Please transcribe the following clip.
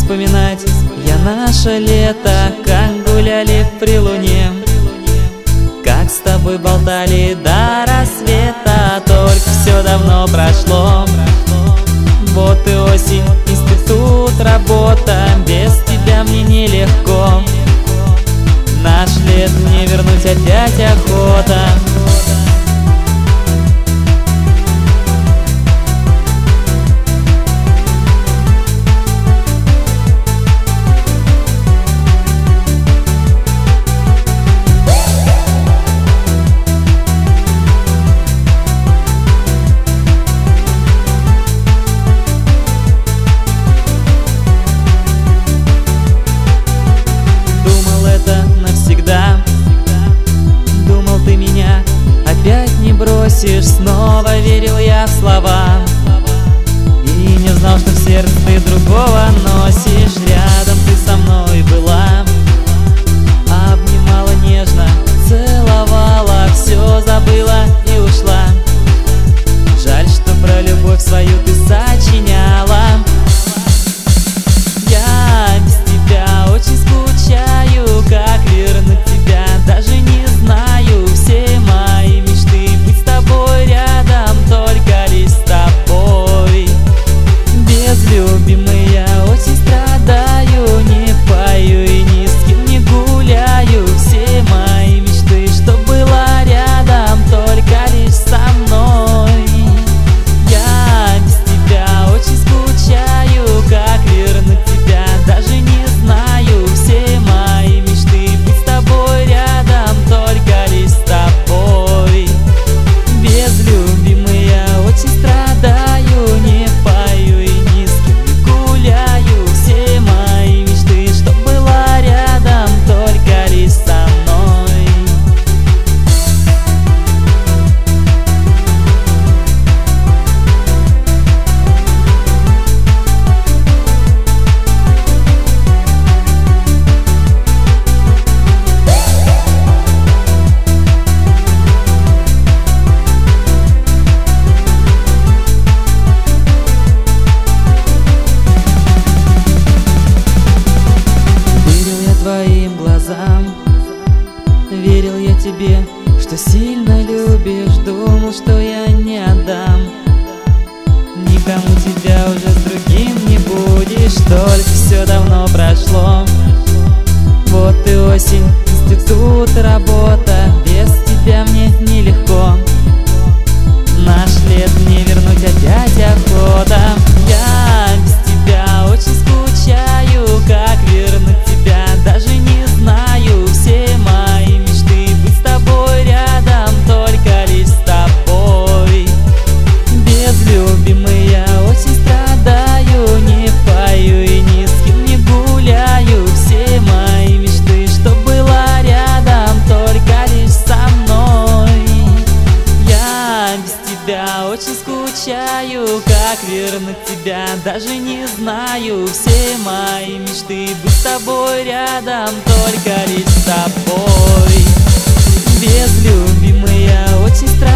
вспоминать я наше лето, как гуляли при луне, как с тобой болтали до рассвета. Только все давно прошло. Вот и осень, институт, работа. Без тебя мне нелегко. Наш лет не вернуть, опять охота. Снова верил я в слова и не знал, что в сердце ты другого носишь. Рядом ты со мной была, обнимала нежно, целовала, все забыла и ушла. Жаль, что про любовь свою ты сочиняла. Я без тебя очень скучаю, как вернуть тебя, даже не знаю. Все мои мечты быть с тобой рядом, только лишь с тобой. Без любимой я очень страдаю, не пою и ни с кем не гуляю. Все мои мечты, что была рядом, только лишь со мной. Я без тебя очень скучаю, как вернуть тебя, даже не знаю. Все мои мечты быть с тобой рядом, только лишь с тобой. Без любимой я очень страдаю, не пою и ни с кем не гуляю. Все мои мечты, что была рядом, только лишь со мной. Твоим глазам верил я тебе, что сильно любишь, думал, что я не отдам. Никому тебя уже с другим не будешь, только все давно прошло. Вот и осень, институт, работа. Без тебя мне нелегко. Наш лет не вернуть, опять охота. Я без тебя очень скучаю, как вернуть тебя, даже не знаю. Все мои мечты быть с тобой рядом, только лишь с тобой. Без любимой я очень страдаю, не пою и ни с кем не гуляю. Все мои мечты, что была рядом, только лишь со мной. Я без тебя очень скучаю, как вернуть тебя, даже не знаю. Все мои мечты быть с тобой рядом, только лишь с тобой. Без любимой я очень страдаю.